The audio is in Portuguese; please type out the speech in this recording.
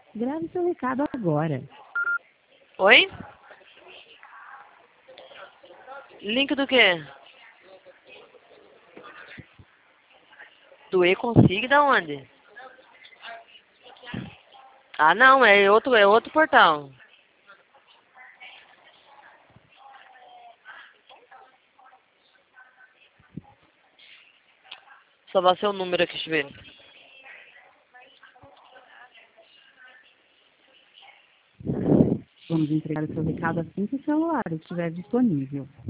Grave seu recado agora. Oi? Link do quê? Do E-Consig da onde? Ah, não, é outro portal. Só vai ser o número aqui, deixa eu ver. Vamos entregar o seu recado assim que o celular estiver disponível.